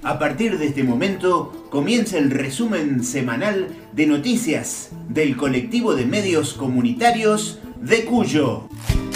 A partir de este momento comienza el resumen semanal de noticias del colectivo de medios comunitarios de Cuyo.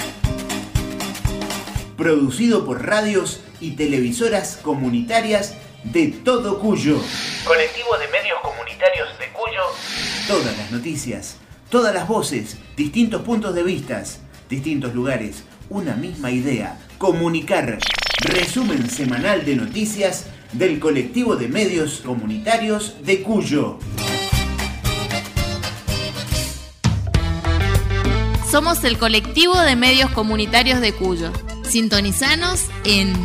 Producido por radios y televisoras comunitarias de todo Cuyo. Colectivo de medios comunitarios de Cuyo. Todas las noticias, todas las voces, distintos puntos de vista, distintos lugares, una misma idea: comunicar. Resumen semanal de noticias del colectivo de medios comunitarios de Cuyo. Somos el colectivo de medios comunitarios de Cuyo. Sintonizanos en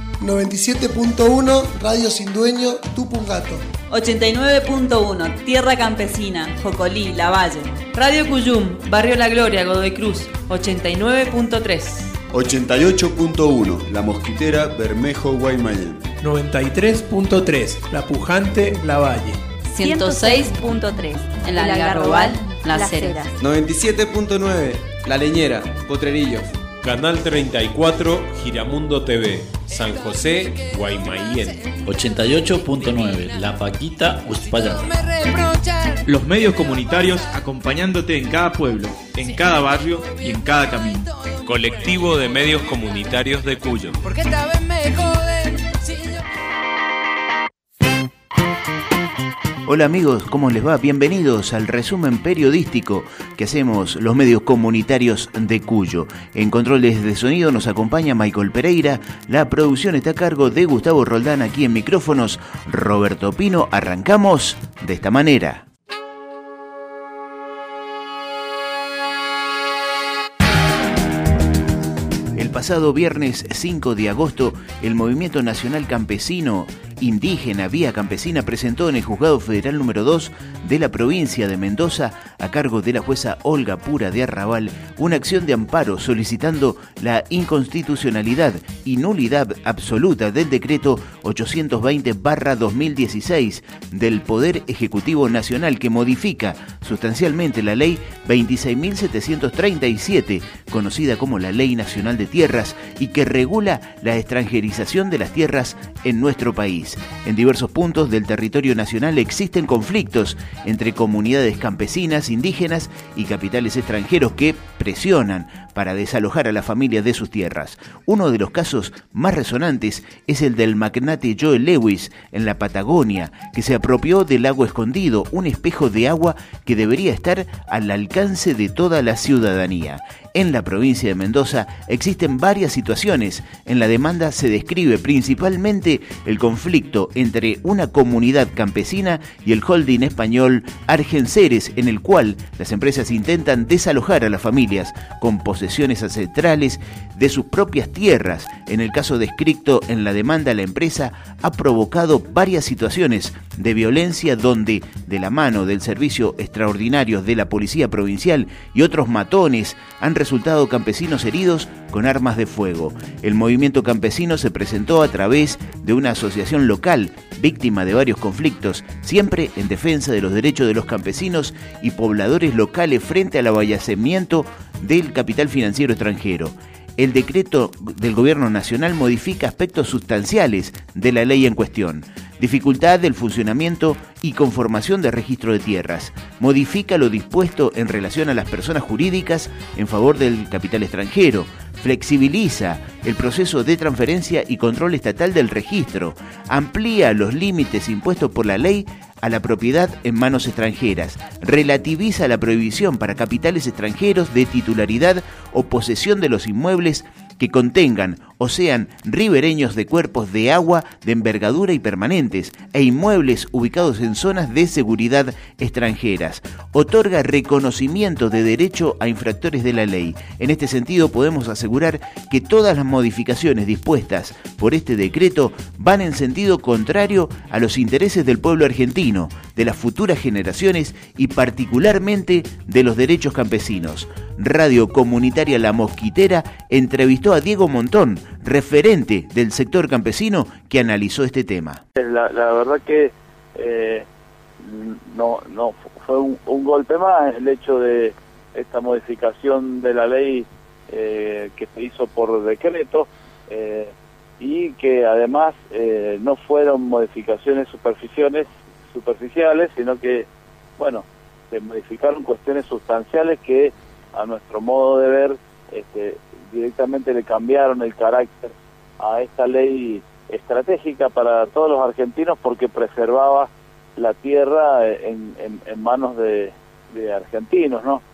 97.1 Radio Sin Dueño, Tupungato. 89.1 Tierra Campesina, Jocolí, Lavalle. Radio Cuyum, Barrio La Gloria, Godoy Cruz. 89.3 88.1 La Mosquitera, Bermejo, Guaymallén. 93.3 La Pujante, Lavalle. 106.3 en la Algarrobal, Las Heras. 97.9 La Leñera, Potrerillos. Canal 34, Giramundo TV, San José, Guaymallén. 88.9 La Paquita, Uspallata. Los medios comunitarios acompañándote en cada pueblo, en cada barrio y en cada camino. Colectivo de medios comunitarios de Cuyo. Porque esta vez me joden. Hola amigos, ¿cómo les va? Bienvenidos al resumen periodístico que hacemos los medios comunitarios de Cuyo. En controles de sonido nos acompaña Michael Pereira, la producción está a cargo de Gustavo Roldán, aquí en micrófonos Roberto Pino. Arrancamos de esta manera. El pasado viernes 5 de agosto, el Movimiento Nacional Campesino Indígena Vía Campesina presentó en el Juzgado Federal número 2 de la provincia de Mendoza, a cargo de la jueza Olga Pura de Arrabal, una acción de amparo solicitando la inconstitucionalidad y nulidad absoluta del decreto 820/2016 del Poder Ejecutivo Nacional, que modifica sustancialmente la ley 26.737, conocida como la Ley Nacional de Tierras, y que regula la extranjerización de las tierras en nuestro país. En diversos puntos del territorio nacional existen conflictos entre comunidades campesinas, indígenas y capitales extranjeros que presionan para desalojar a las familias de sus tierras. Uno de los casos más resonantes es el del magnate Joel Lewis en la Patagonia, que se apropió del lago escondido, un espejo de agua que debería estar al alcance de toda la ciudadanía. En la provincia de Mendoza existen varias situaciones. En la demanda se describe principalmente el conflicto entre una comunidad campesina y el holding español Argenceres, en el cual las empresas intentan desalojar a las familias con posesiones ancestrales de sus propias tierras. En el caso descrito en la demanda, la empresa ha provocado varias situaciones de violencia donde, de la mano del Servicio Extraordinario de la Policía Provincial y otros matones, han resultado campesinos heridos con armas de fuego. El movimiento campesino se presentó a través de una asociación local, víctima de varios conflictos, siempre en defensa de los derechos de los campesinos y pobladores locales frente al avallacamiento del capital financiero extranjero. El decreto del Gobierno Nacional modifica aspectos sustanciales de la ley en cuestión: dificultad del funcionamiento y conformación de registro de tierras. Modifica lo dispuesto en relación a las personas jurídicas en favor del capital extranjero. Flexibiliza el proceso de transferencia y control estatal del registro. Amplía los límites impuestos por la ley a la propiedad en manos extranjeras. Relativiza la prohibición para capitales extranjeros de titularidad o posesión de los inmuebles que contengan o sean ribereños de cuerpos de agua de envergadura y permanentes e inmuebles ubicados en zonas de seguridad extranjeras. Otorga reconocimiento de derecho a infractores de la ley. En este sentido, podemos asegurar que todas las modificaciones dispuestas por este decreto van en sentido contrario a los intereses del pueblo argentino, de las futuras generaciones y particularmente de los derechos campesinos. Radio Comunitaria La Mosquitera entrevistó a Diego Montón, referente del sector campesino, que analizó este tema. La verdad que no fue un golpe más el hecho de esta modificación de la ley que se hizo por decreto, y que además no fueron modificaciones superficiales, sino que, bueno, se modificaron cuestiones sustanciales que a nuestro modo de ver directamente le cambiaron el carácter a esta ley estratégica para todos los argentinos, porque preservaba la tierra en manos de argentinos, ¿no?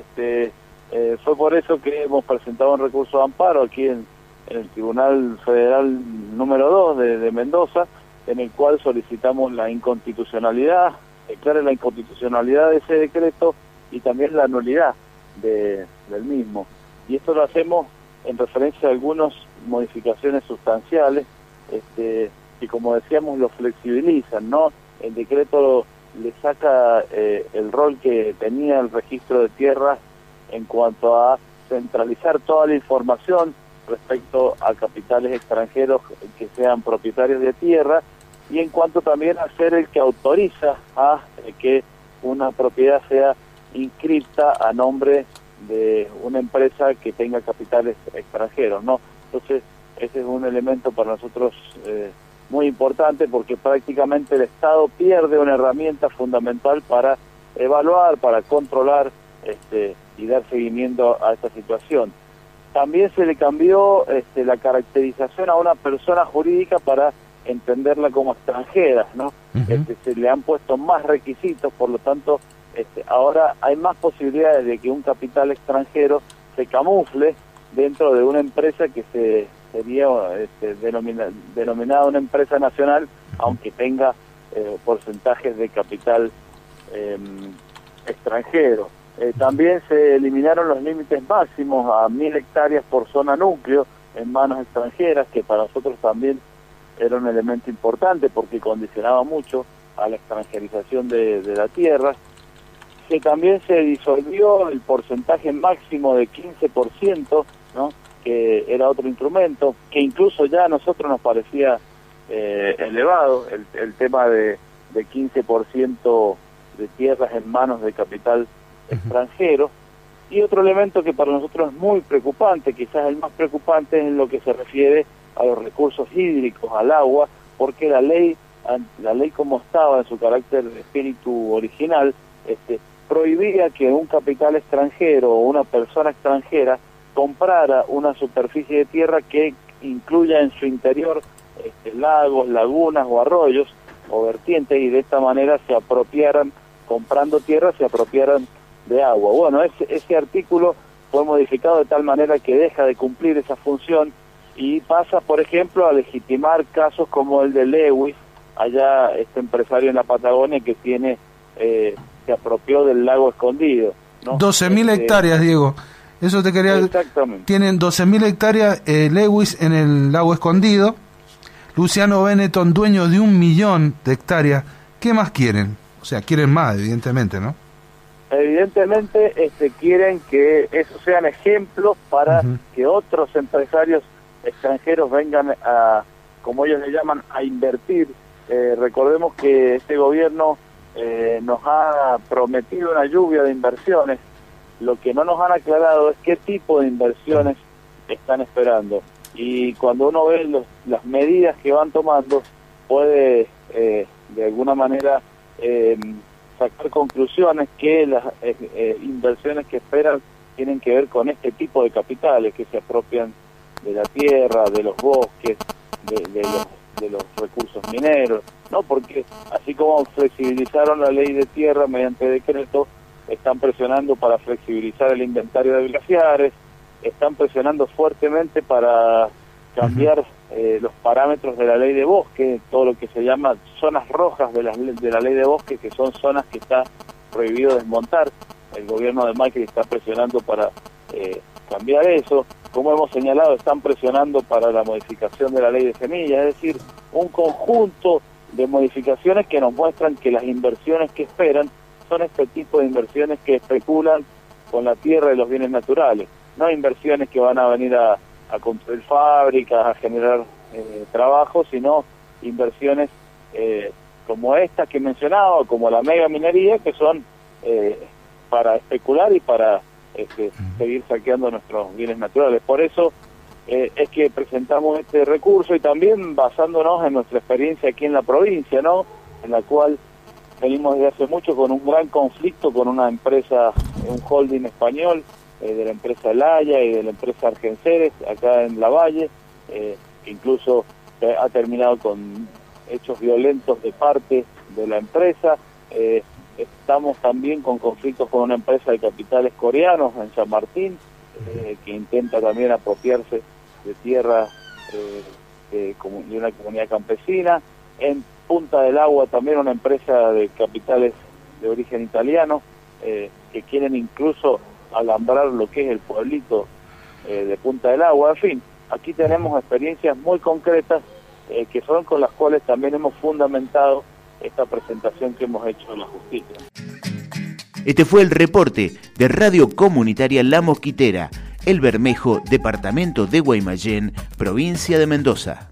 Fue por eso que hemos presentado un recurso de amparo aquí en el Tribunal Federal número 2 de Mendoza, en el cual solicitamos la inconstitucionalidad, declare la inconstitucionalidad de ese decreto y también la nulidad del mismo. Y esto lo hacemos en referencia a algunas modificaciones sustanciales que, como decíamos, lo flexibilizan, ¿no? El decreto le saca el rol que tenía el registro de tierras en cuanto a centralizar toda la información respecto a capitales extranjeros que sean propietarios de tierra, y en cuanto también a ser el que autoriza a que una propiedad sea inscripta a nombre de una empresa que tenga capitales extranjeros, ¿no? Entonces, ese es un elemento para nosotros muy importante, porque prácticamente el Estado pierde una herramienta fundamental para evaluar, para controlar y dar seguimiento a esta situación. También se le cambió la caracterización a una persona jurídica para entenderla como extranjera, ¿no? Se le han puesto más requisitos, por lo tanto, ahora hay más posibilidades de que un capital extranjero se camufle dentro de una empresa que sería denominada una empresa nacional, aunque tenga porcentajes de capital extranjero. También se eliminaron los límites máximos a 1.000 hectáreas por zona núcleo en manos extranjeras, que para nosotros también era un elemento importante porque condicionaba mucho a la extranjerización de la tierra. Que también se disolvió el porcentaje máximo de 15%, ¿no? Que era otro instrumento, que incluso ya a nosotros nos parecía elevado, el tema de 15% de tierras en manos de capital extranjero. Y otro elemento que para nosotros es muy preocupante, quizás el más preocupante, es en lo que se refiere a los recursos hídricos, al agua, porque la ley como estaba en su carácter de espíritu original, prohibía que un capital extranjero o una persona extranjera comprara una superficie de tierra que incluya en su interior lagos, lagunas o arroyos o vertientes, y de esta manera se apropiaran, comprando tierra, se apropiaran de agua. Bueno, ese artículo fue modificado de tal manera que deja de cumplir esa función y pasa, por ejemplo, a legitimar casos como el de Lewis, allá este empresario en la Patagonia que se apropió del lago Escondido, ¿no? 12.000 hectáreas, Diego. Eso te quería... Exactamente. Tienen 12.000 hectáreas Lewis en el lago Escondido. Luciano Benetton, dueño de 1.000.000 de hectáreas. ¿Qué más quieren? O sea, quieren más, evidentemente, ¿no? Evidentemente quieren que esos sean ejemplos para que otros empresarios extranjeros vengan a, como ellos le llaman, a invertir. Recordemos que este gobierno nos ha prometido una lluvia de inversiones. Lo que no nos han aclarado es qué tipo de inversiones están esperando. Y cuando uno ve las medidas que van tomando, puede de alguna manera sacar conclusiones que las inversiones que esperan tienen que ver con este tipo de capitales que se apropian de la tierra, de los bosques, de los recursos mineros, ¿no? Porque así como flexibilizaron la ley de tierra mediante decreto, están presionando para flexibilizar el inventario de glaciares, están presionando fuertemente para cambiar los parámetros de la ley de bosque, todo lo que se llama zonas rojas de la ley de bosque, que son zonas que está prohibido desmontar. El gobierno de Macri está presionando para cambiar eso. Como hemos señalado, están presionando para la modificación de la ley de semillas, es decir, un conjunto de modificaciones que nos muestran que las inversiones que esperan son este tipo de inversiones que especulan con la tierra y los bienes naturales, no inversiones que van a venir a construir fábricas, a generar trabajo, sino inversiones como estas que mencionaba, como la mega minería, que son para especular y para seguir saqueando nuestros bienes naturales. Por eso es que presentamos este recurso, y también basándonos en nuestra experiencia aquí en la provincia, ¿no? En la cual venimos desde hace mucho con un gran conflicto con una empresa, un holding español, de la empresa Laya y de la empresa Argenceres, acá en Lavalle, que incluso ha terminado con hechos violentos de parte de la empresa. Estamos también con conflictos con una empresa de capitales coreanos en San Martín, que intenta también apropiarse de tierras de una comunidad campesina. En Punta del Agua también una empresa de capitales de origen italiano, que quieren incluso alambrar lo que es el pueblito de Punta del Agua. En fin, aquí tenemos experiencias muy concretas que son con las cuales también hemos fundamentado esta presentación que hemos hecho en la justicia. Este fue el reporte de Radio Comunitaria La Mosquitera, El Bermejo, departamento de Guaymallén, provincia de Mendoza.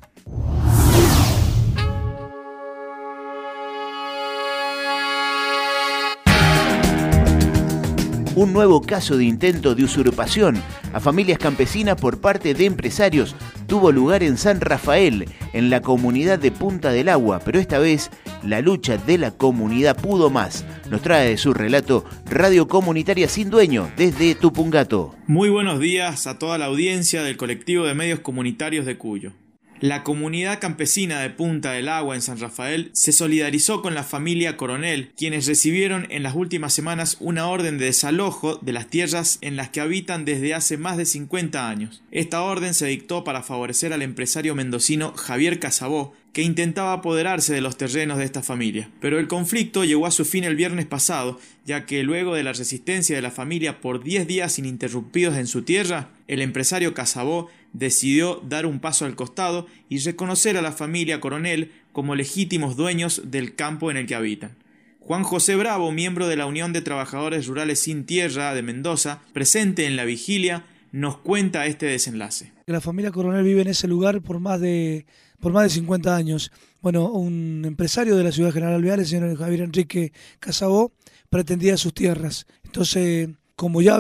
Un nuevo caso de intento de usurpación a familias campesinas por parte de empresarios tuvo lugar en San Rafael, en la comunidad de Punta del Agua, pero esta vez la lucha de la comunidad pudo más. Nos trae su relato Radio Comunitaria Sin Dueño desde Tupungato. Muy buenos días a toda la audiencia del colectivo de medios comunitarios de Cuyo. La comunidad campesina de Punta del Agua en San Rafael se solidarizó con la familia Coronel, quienes recibieron en las últimas semanas una orden de desalojo de las tierras en las que habitan desde hace más de 50 años. Esta orden se dictó para favorecer al empresario mendocino Javier Casabó, que intentaba apoderarse de los terrenos de esta familia. Pero el conflicto llegó a su fin el viernes pasado, ya que luego de la resistencia de la familia por 10 días ininterrumpidos en su tierra, el empresario Casabó decidió dar un paso al costado y reconocer a la familia Coronel como legítimos dueños del campo en el que habitan. Juan José Bravo, miembro de la Unión de Trabajadores Rurales Sin Tierra de Mendoza, presente en la vigilia, nos cuenta este desenlace. La familia Coronel vive en ese lugar por más de 50 años. Bueno, un empresario de la ciudad de General Alvear, el señor Javier Enrique Casabó, pretendía sus tierras. Entonces, como ya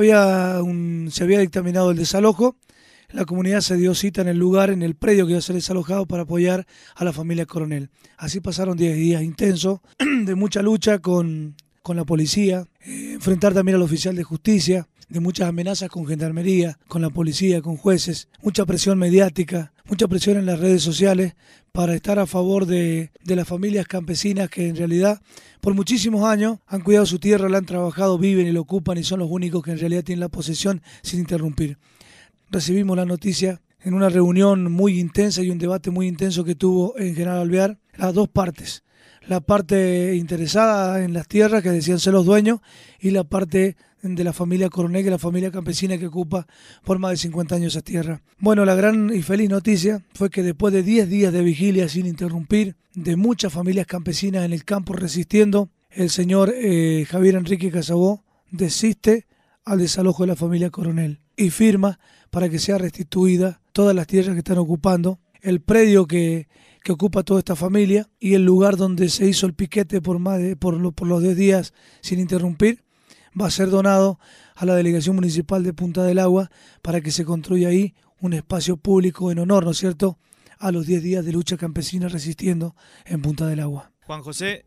se había dictaminado el desalojo, la comunidad se dio cita en el lugar, en el predio que iba a ser desalojado, para apoyar a la familia Coronel. Así pasaron 10 días intensos, de mucha lucha con la policía, enfrentar también al oficial de justicia, de muchas amenazas con gendarmería, con la policía, con jueces, mucha presión mediática, mucha presión en las redes sociales para estar a favor de las familias campesinas que en realidad por muchísimos años han cuidado su tierra, la han trabajado, viven y la ocupan y son los únicos que en realidad tienen la posesión sin interrumpir. Recibimos la noticia en una reunión muy intensa y un debate muy intenso que tuvo en General Alvear las dos partes. La parte interesada en las tierras, que decían ser los dueños, y la parte de la familia Coronel, que es la familia campesina que ocupa por más de 50 años esa tierra. Bueno, la gran y feliz noticia fue que después de 10 días de vigilia sin interrumpir, de muchas familias campesinas en el campo resistiendo, el señor Javier Enrique Casabó desiste al desalojo de la familia Coronel y firma para que sea restituida todas las tierras que están ocupando, el predio que ocupa toda esta familia y el lugar donde se hizo el piquete por los 10 días sin interrumpir, va a ser donado a la Delegación Municipal de Punta del Agua para que se construya ahí un espacio público en honor, ¿no es cierto?, a los 10 días de lucha campesina resistiendo en Punta del Agua. Juan José,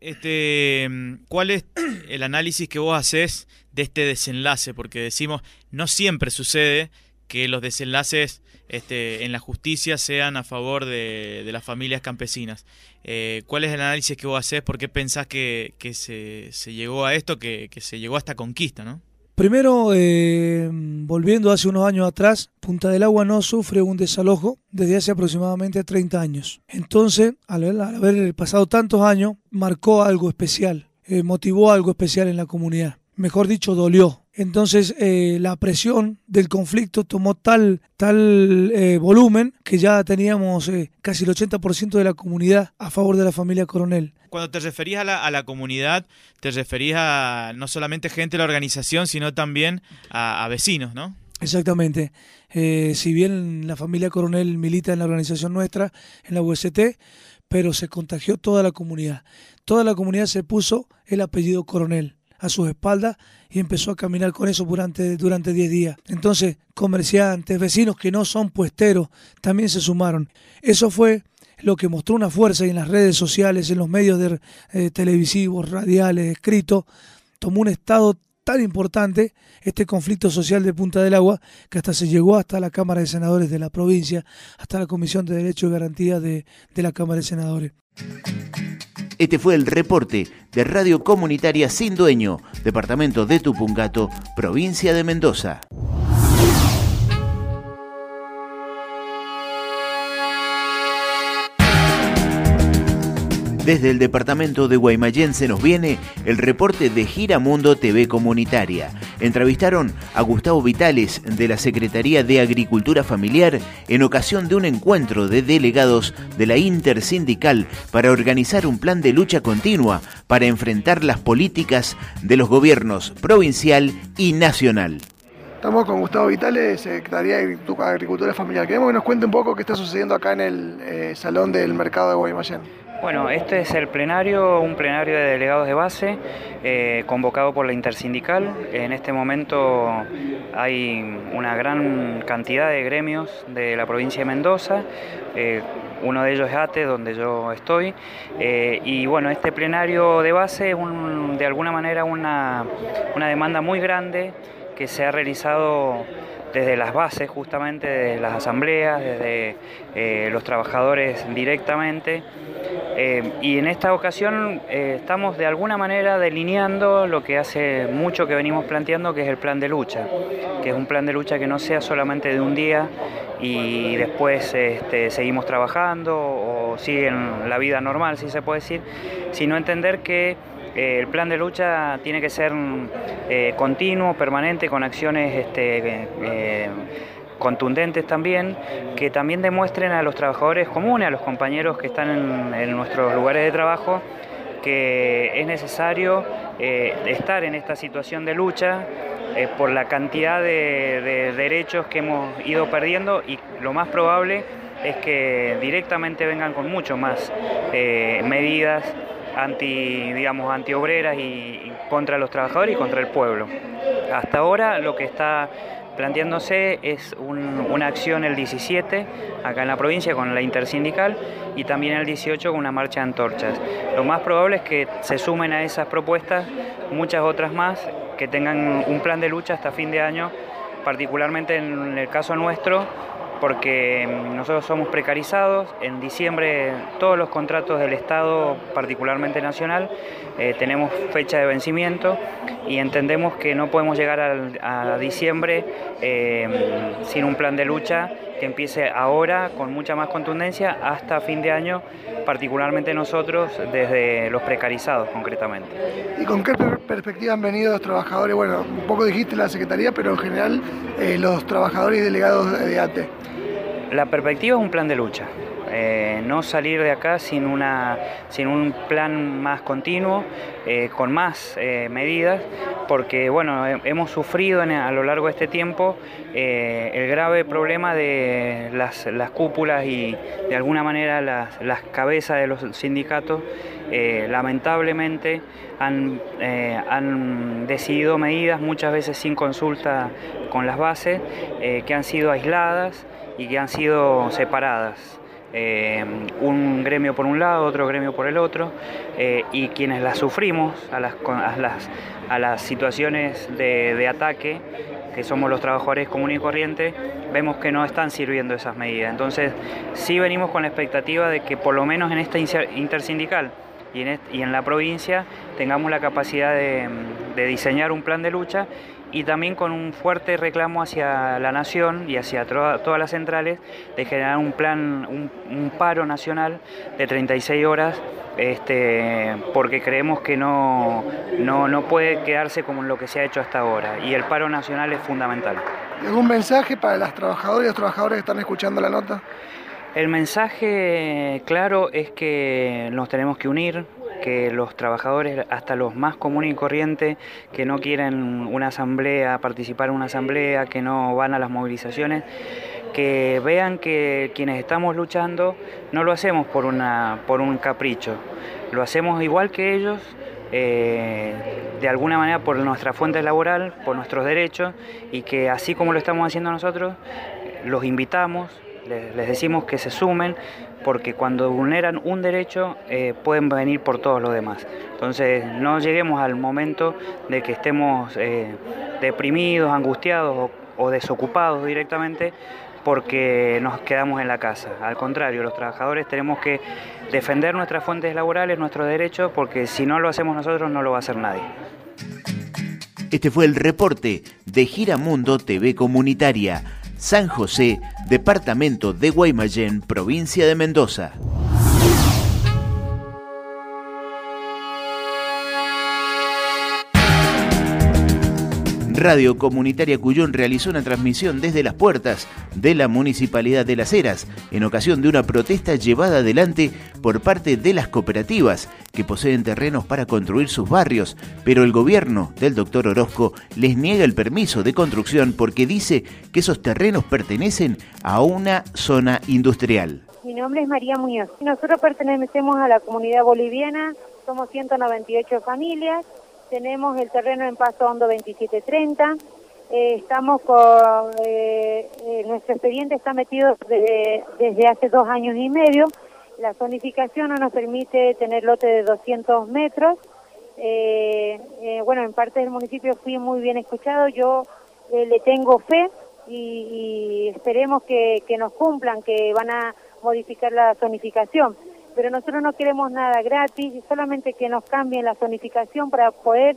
¿cuál es el análisis que vos hacés de este desenlace? Porque decimos, no siempre sucede que los desenlaces en la justicia sean a favor de las familias campesinas. ¿Cuál es el análisis que vos hacés? ¿Por qué pensás que se llegó a esto, que se llegó a esta conquista, ¿no? Primero, volviendo hace unos años atrás, Punta del Agua no sufre un desalojo desde hace aproximadamente 30 años. Entonces, al haber pasado tantos años, marcó algo especial, motivó algo especial en la comunidad. Mejor dicho, dolió. Entonces, la presión del conflicto tomó tal volumen que ya teníamos casi el 80% de la comunidad a favor de la familia Coronel. Cuando te referís a la comunidad, te referís a no solamente gente de la organización, sino también a vecinos, ¿no? Exactamente. Si bien la familia Coronel milita en la organización nuestra, en la UST, pero se contagió toda la comunidad. Toda la comunidad se puso el apellido Coronel. a sus espaldas y empezó a caminar con eso durante 10 días. Entonces, comerciantes, vecinos que no son puesteros, también se sumaron. Eso fue lo que mostró una fuerza y en las redes sociales, en los medios televisivos, radiales, escritos, tomó un estado tan importante este conflicto social de Punta del Agua que hasta se llegó hasta la Cámara de Senadores de la provincia, hasta la Comisión de Derechos y Garantías de la Cámara de Senadores. Este fue el reporte de Radio Comunitaria Sin Dueño, departamento de Tupungato, provincia de Mendoza. Desde el departamento de Guaymallén se nos viene el reporte de Giramundo TV Comunitaria. Entrevistaron a Gustavo Vitales de la Secretaría de Agricultura Familiar en ocasión de un encuentro de delegados de la Intersindical para organizar un plan de lucha continua para enfrentar las políticas de los gobiernos provincial y nacional. Estamos con Gustavo Vitales, Secretaría de Agricultura Familiar. Queremos que nos cuente un poco qué está sucediendo acá en el Salón del Mercado de Guaymallén. Bueno, este es un plenario de delegados de base convocado por la Intersindical. En este momento hay una gran cantidad de gremios de la provincia de Mendoza. Uno de ellos es ATE, donde yo estoy. Y bueno, este plenario de base es de alguna manera una demanda muy grande que se ha realizado desde las bases, justamente desde las asambleas, desde los trabajadores directamente. Y en esta ocasión estamos de alguna manera delineando lo que hace mucho que venimos planteando, que es el plan de lucha, que es un plan de lucha que no sea solamente de un día y después seguimos trabajando o siguen la vida normal, si se puede decir, sino entender que el plan de lucha tiene que ser continuo, permanente, con acciones contundentes también, que también demuestren a los trabajadores comunes, a los compañeros que están en nuestros lugares de trabajo, que es necesario estar en esta situación de lucha por la cantidad de derechos que hemos ido perdiendo, y lo más probable es que directamente vengan con mucho más medidas antiobreras y contra los trabajadores y contra el pueblo. Hasta ahora lo que está planteándose es una acción el 17 acá en la provincia con la Intersindical y también el 18 con una marcha de antorchas. Lo más probable es que se sumen a esas propuestas muchas otras más que tengan un plan de lucha hasta fin de año, particularmente en el caso nuestro, porque nosotros somos precarizados. En diciembre todos los contratos del Estado, particularmente nacional, tenemos fecha de vencimiento y entendemos que no podemos llegar a diciembre sin un plan de lucha que empiece ahora con mucha más contundencia hasta fin de año, particularmente nosotros desde los precarizados concretamente. ¿Y con qué perspectiva han venido los trabajadores? Bueno, un poco dijiste la Secretaría, pero en general los trabajadores y delegados de ATE. La perspectiva es un plan de lucha, no salir de acá sin un plan más continuo, con más medidas, porque bueno, hemos sufrido a lo largo de este tiempo el grave problema de las cúpulas y de alguna manera las cabezas de los sindicatos lamentablemente han decidido medidas muchas veces sin consulta con las bases, que han sido aisladas y que han sido separadas. Un gremio por un lado, otro gremio por el otro, y quienes las sufrimos a las situaciones de ataque, que somos los trabajadores comunes y corrientes, vemos que no están sirviendo esas medidas. Entonces sí venimos con la expectativa de que por lo menos en esta intersindical y en la provincia tengamos la capacidad de diseñar un plan de lucha, y también con un fuerte reclamo hacia la nación y hacia todas las centrales de generar un plan, un paro nacional de 36 horas, porque creemos que no puede quedarse como lo que se ha hecho hasta ahora, y el paro nacional es fundamental. ¿Algún mensaje para las trabajadoras y los trabajadores que están escuchando la nota? El mensaje claro es que nos tenemos que unir, que los trabajadores, hasta los más comunes y corrientes, que no quieren una asamblea, participar en una asamblea, que no van a las movilizaciones, que vean que quienes estamos luchando no lo hacemos por un capricho, lo hacemos igual que ellos, de alguna manera por nuestra fuente laboral, por nuestros derechos, y que así como lo estamos haciendo nosotros, los invitamos, les decimos que se sumen, porque cuando vulneran un derecho pueden venir por todos los demás. Entonces no lleguemos al momento de que estemos deprimidos, angustiados o desocupados directamente porque nos quedamos en la casa. Al contrario, los trabajadores tenemos que defender nuestras fuentes laborales, nuestros derechos, porque si no lo hacemos nosotros no lo va a hacer nadie. Este fue el reporte de Giramundo TV Comunitaria, San José, departamento de Guaymallén, provincia de Mendoza. Radio Comunitaria Cuyón realizó una transmisión desde las puertas de la Municipalidad de Las Heras en ocasión de una protesta llevada adelante por parte de las cooperativas que poseen terrenos para construir sus barrios, pero el gobierno del doctor Orozco les niega el permiso de construcción porque dice que esos terrenos pertenecen a una zona industrial. Mi nombre es María Muñoz. Nosotros pertenecemos a la comunidad boliviana, somos 198 familias. Tenemos el terreno en Paso Hondo 2730, estamos con, nuestro expediente está metido desde hace 2 años y medio, la zonificación no nos permite tener lote de 200 metros, bueno, en parte del municipio fui muy bien escuchado, yo le tengo fe y esperemos que nos cumplan, que van a modificar la zonificación. Pero nosotros no queremos nada gratis, solamente que nos cambien la zonificación para poder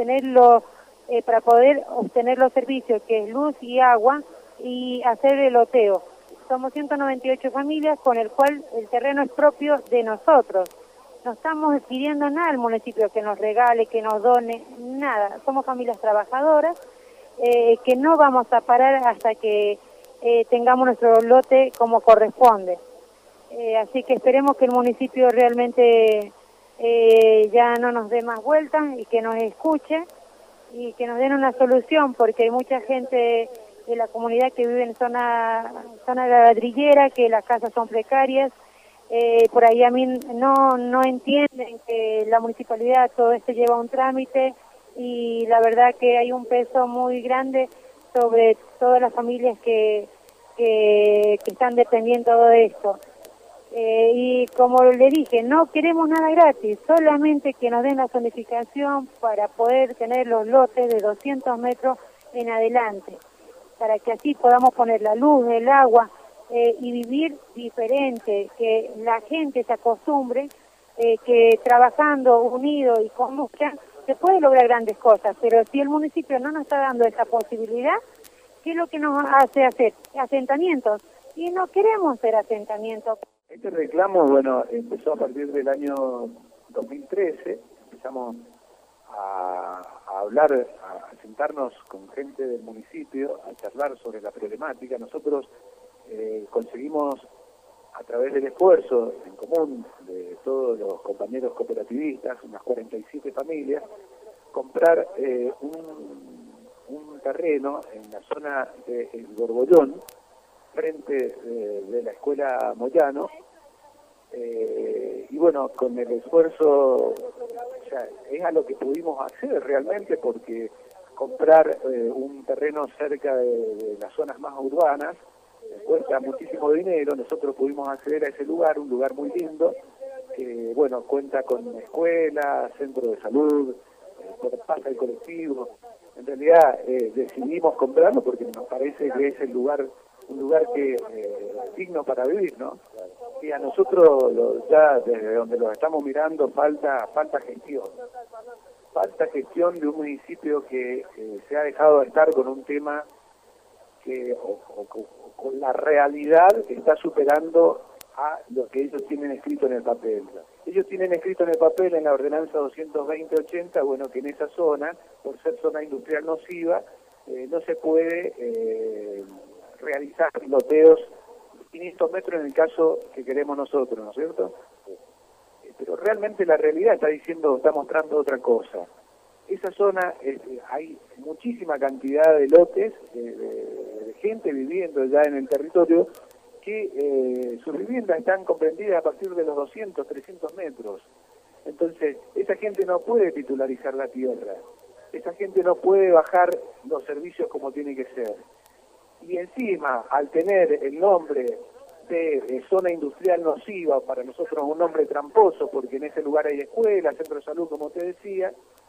obtener los servicios que es luz y agua y hacer el loteo. Somos 198 familias con el cual el terreno es propio de nosotros. No estamos pidiendo nada al municipio que nos regale, que nos done, nada. Somos familias trabajadoras que no vamos a parar hasta que tengamos nuestro lote como corresponde. Así que esperemos que el municipio realmente ya no nos dé más vueltas y que nos escuche y que nos den una solución, porque hay mucha gente de la comunidad que vive en zona ladrillera, que las casas son precarias. Por ahí a mí no entienden que la municipalidad todo esto lleva un trámite y la verdad que hay un peso muy grande sobre todas las familias que están dependiendo de esto. Y como le dije, no queremos nada gratis, solamente que nos den la zonificación para poder tener los lotes de 200 metros en adelante, para que así podamos poner la luz, el agua y vivir diferente, que la gente se acostumbre, que trabajando unido y con mucha se puede lograr grandes cosas, pero si el municipio no nos está dando esa posibilidad, ¿qué es lo que nos hace hacer? Asentamientos, y no queremos hacer asentamientos. Este reclamo, bueno, empezó a partir del año 2013, empezamos a hablar, a sentarnos con gente del municipio, a charlar sobre la problemática. Nosotros conseguimos, a través del esfuerzo en común de todos los compañeros cooperativistas, unas 47 familias, comprar un terreno en la zona de El Gorgollón, frente de la escuela Moyano, y bueno, con el esfuerzo, o sea, es a lo que pudimos hacer realmente, porque comprar un terreno cerca de las zonas más urbanas cuesta muchísimo dinero. Nosotros pudimos acceder a ese lugar, un lugar muy lindo, que bueno, cuenta con escuela, centro de salud, pasa el colectivo. En realidad decidimos comprarlo porque nos parece que es un lugar que digno para vivir, ¿no? Y a nosotros ya desde donde los estamos mirando falta gestión. Falta gestión de un municipio que se ha dejado de estar con un tema que con la realidad que está superando a lo que ellos tienen escrito en el papel. Ellos tienen escrito en el papel, en la ordenanza 220-80, bueno, que en esa zona, por ser zona industrial nociva, no se puede realizar loteos 500 metros en el caso que queremos nosotros, ¿no es cierto? Pero realmente la realidad está mostrando otra cosa. Esa zona, hay muchísima cantidad de lotes, de gente viviendo ya en el territorio, que sus viviendas están comprendidas a partir de los 200, 300 metros. Entonces, esa gente no puede titularizar la tierra, esa gente no puede bajar los servicios como tiene que ser. Y encima, al tener el nombre de zona industrial nociva, para nosotros un nombre tramposo, porque en ese lugar hay escuelas, centro de salud, como te decía,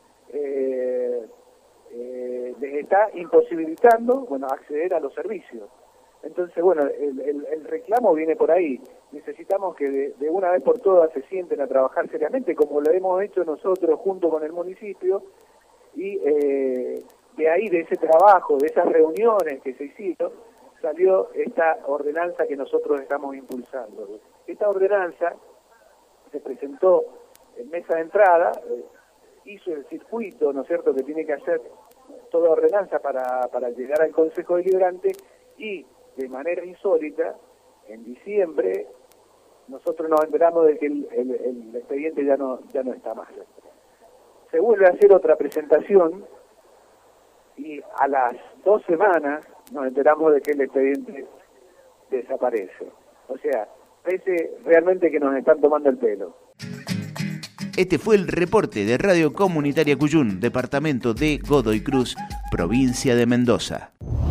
les está imposibilitando, acceder a los servicios. Entonces, el reclamo viene por ahí. Necesitamos que de una vez por todas se sienten a trabajar seriamente, como lo hemos hecho nosotros junto con el municipio, y de ahí, de ese trabajo, de esas reuniones que se hicieron, salió esta ordenanza que nosotros estamos impulsando. Esta ordenanza se presentó en mesa de entrada, hizo el circuito, ¿no es cierto?, que tiene que hacer toda ordenanza para llegar al Consejo Deliberante, y de manera insólita, en diciembre, nosotros nos enteramos de que el expediente ya no está más. Se vuelve a hacer otra presentación y a las 2 semanas nos enteramos de que el expediente desaparece. O sea, parece realmente que nos están tomando el pelo. Este fue el reporte de Radio Comunitaria Cuyún, departamento de Godoy Cruz, provincia de Mendoza.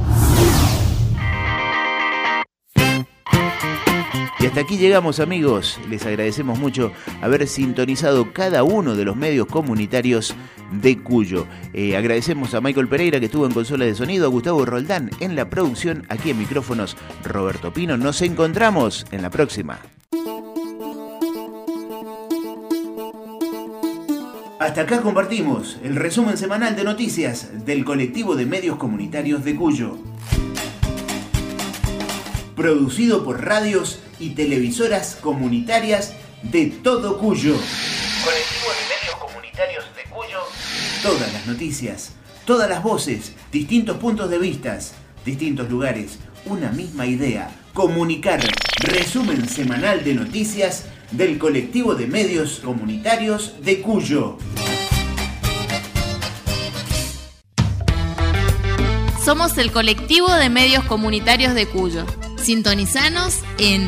Y hasta aquí llegamos, amigos. Les agradecemos mucho haber sintonizado cada uno de los medios comunitarios de Cuyo. Agradecemos a Michael Pereira, que estuvo en consola de sonido, a Gustavo Roldán en la producción, aquí en micrófonos Roberto Pino. Nos encontramos en la próxima. Hasta acá compartimos el resumen semanal de noticias del colectivo de medios comunitarios de Cuyo. Producido por radios y televisoras comunitarias de todo Cuyo. Colectivo de medios comunitarios de Cuyo. Todas las noticias, todas las voces, distintos puntos de vista, distintos lugares, una misma idea: comunicar. Resumen semanal de noticias del colectivo de medios comunitarios de Cuyo. Somos el colectivo de medios comunitarios de Cuyo. Sintonizanos en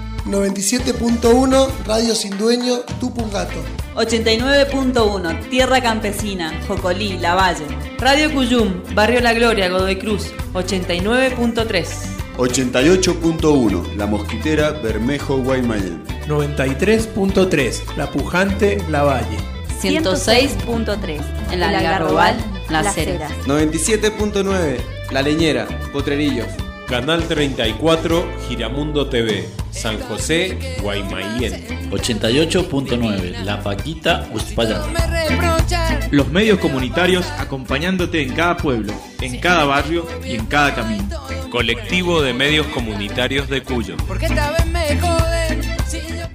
97.1 Radio Sin Dueño, Tupungato. 89.1 Tierra Campesina, Jocolí, Lavalle. Radio Cuyum, Barrio La Gloria, Godoy Cruz. 89.3. 88.1 La Mosquitera, Bermejo, Guaymallén. 93.3 La Pujante, Lavalle. 106.3 en el Algarrobal, Las Heras. 97.9 La Leñera, Potrerillos. Canal 34, Giramundo TV, San José, Guaymallén. 88.9 La Paquita, Uspallata. Los medios comunitarios acompañándote en cada pueblo, en cada barrio y en cada camino. Colectivo de medios comunitarios de Cuyo. Porque esta vez me joden. Si yo...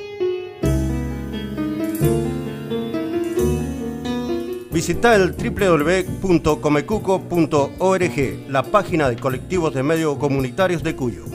Visita el www.comecuco.org, la página de colectivos de medios comunitarios de Cuyo.